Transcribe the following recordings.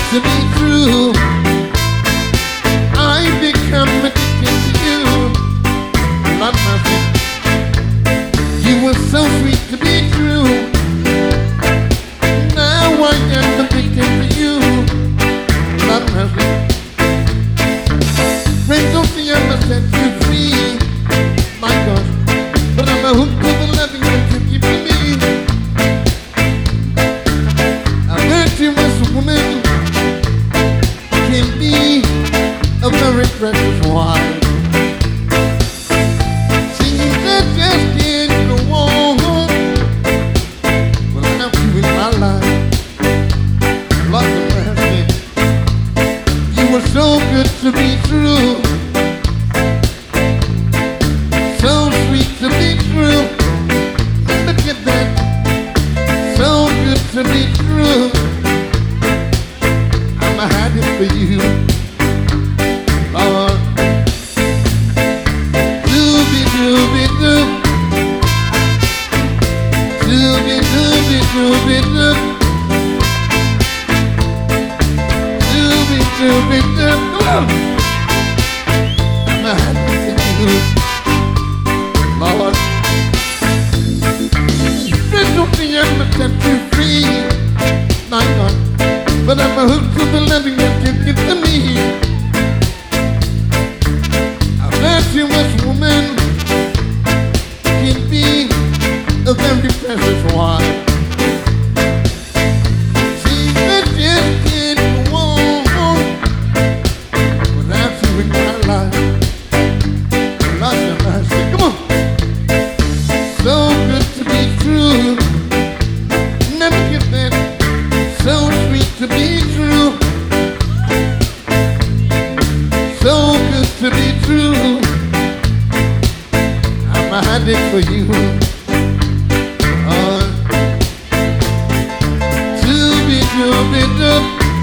to be true. I become addicted to you. Lord mercy, you were so sweet to be true. Now I am addicted to you. Lord mercy, friends don't see I must set you free. My God, but I'm a hook to the loving that you give to me. A virtuous woman can be a very precious wife. Seems that just can't go on without you in my life. Lots of mercy, you were so good to be true. So sweet to be true. Look at that. So good to be true. I'm a hiding for you, Lord. Doobie doobie doo. Doobie doobie doobie doo. Doobie doobie doo. Come on. I'm a hiding for you, Lord. Friends don't think I'm gonna set you free, my God, but I'm a hook to the loving that you give to me. A virtuous woman can be a very precious wife. See, that just can't go on without you in my life. Lots of mercy, come on. So good to be true. Never get that. So sweet to be true. So good to be true. I'm a addict for you. Doobie doobie doo.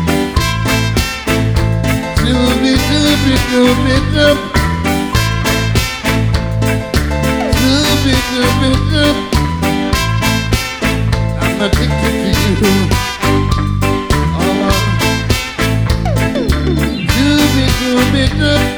Doobie doobie doobie doo. Doobie doobie doo. I'm addicted to you. Doobie doobie doo.